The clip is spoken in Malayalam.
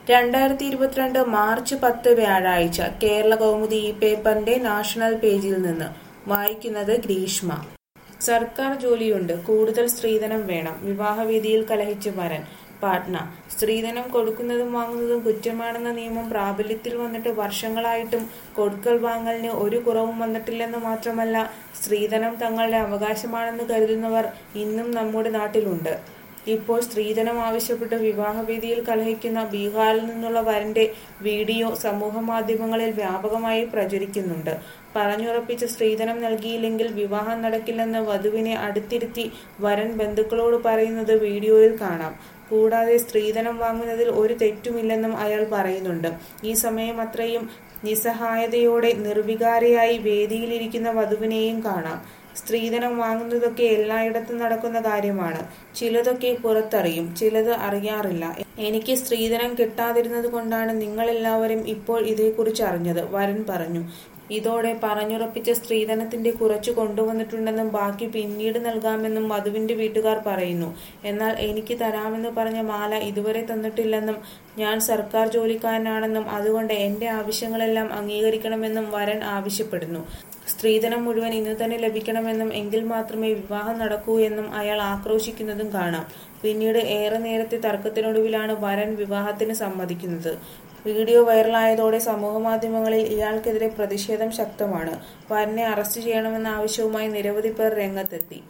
2022 മാർച്ച് 10 വ്യാഴാഴ്ച കേരള കൗമുദി ഈ പേപ്പറിന്റെ നാഷണൽ പേജിൽ നിന്ന് വായിക്കുന്നത് ഗ്രീഷ്മ. സർക്കാർ ജോലിയുണ്ട്, കൂടുതൽ സ്ത്രീധനം വേണം, വിവാഹവേദിയിൽ കലഹിച്ച് വരൻ. പാട്ന. സ്ത്രീധനം കൊടുക്കുന്നതും വാങ്ങുന്നതും കുറ്റമാണെന്ന നിയമം പ്രാബല്യത്തിൽ വന്നിട്ട് വർഷങ്ങളായിട്ടും കൊടുക്കൽ വാങ്ങലിന് ഒരു കുറവും വന്നിട്ടില്ലെന്ന് മാത്രമല്ല, സ്ത്രീധനം തങ്ങളുടെ അവകാശമാണെന്ന് കരുതുന്നവർ ഇന്നും നമ്മുടെ നാട്ടിലുണ്ട്. ഇപ്പോൾ സ്ത്രീധനം ആവശ്യപ്പെട്ട് വിവാഹവേദിയിൽ കലഹിക്കുന്ന ബീഹാറിൽ നിന്നുള്ള വരന്റെ വീഡിയോ സമൂഹ മാധ്യമങ്ങളിൽ വ്യാപകമായി പ്രചരിക്കുന്നുണ്ട്. പറഞ്ഞുറപ്പിച്ച സ്ത്രീധനം നൽകിയില്ലെങ്കിൽ വിവാഹം നടക്കില്ലെന്ന് വധുവിനെ അടുത്തിരുത്തി വരൻ ബന്ധുക്കളോട് പറയുന്നത് വീഡിയോയിൽ കാണാം. കൂടാതെ സ്ത്രീധനം വാങ്ങുന്നതിൽ ഒരു തെറ്റുമില്ലെന്നും അയാൾ പറയുന്നുണ്ട്. ഈ സമയം അത്രയും നിസ്സഹായതയോടെ നിർവികാരയായി വേദിയിലിരിക്കുന്ന വധുവിനെയും കാണാം. സ്ത്രീധനം വാങ്ങുന്നതൊക്കെ എല്ലായിടത്തും നടക്കുന്ന കാര്യമാണ്. ചിലതൊക്കെ പുറത്തറിയും, ചിലത് അറിയാറില്ല. എനിക്ക് സ്ത്രീധനം കിട്ടാതിരുന്നത് കൊണ്ടാണ് നിങ്ങളെല്ലാവരും ഇപ്പോൾ ഇതേക്കുറിച്ച് അറിഞ്ഞത്, വരൻ പറഞ്ഞു. ഇതോടെ പറഞ്ഞുറപ്പിച്ച സ്ത്രീധനത്തിന്റെ കുറച്ചു കൊണ്ടുവന്നിട്ടുണ്ടെന്നും ബാക്കി പിന്നീട് നൽകാമെന്നും വധുവിന്റെ വീട്ടുകാർ പറയുന്നു. എന്നാൽ എനിക്ക് തരാമെന്ന് പറഞ്ഞ മാല ഇതുവരെ തന്നിട്ടില്ലെന്നും ഞാൻ സർക്കാർ ജോലിക്കാരനാണെന്നും അതുകൊണ്ട് എന്റെ ആവശ്യങ്ങളെല്ലാം അംഗീകരിക്കണമെന്നും വരൻ ആവശ്യപ്പെടുന്നു. സ്ത്രീധനം മുഴുവൻ ഇന്നു തന്നെ ലഭിക്കണമെന്നും എങ്കിൽ മാത്രമേ വിവാഹം നടക്കൂ എന്നും അയാൾ ആക്രോശിക്കുന്നതും കാണാം. പിന്നീട് ഏറെ നേരത്തെ തർക്കത്തിനൊടുവിലാണ് വരൻ വിവാഹത്തിന് സമ്മതിക്കുന്നത്. വീഡിയോ വൈറലായതോടെ സമൂഹമാധ്യമങ്ങളിൽ ഇയാൾക്കെതിരെ പ്രതിഷേധം ശക്തമാണ്. വരനെ അറസ്റ്റ് ചെയ്യണമെന്ന ആവശ്യവുമായി നിരവധി പേർ രംഗത്തെത്തി.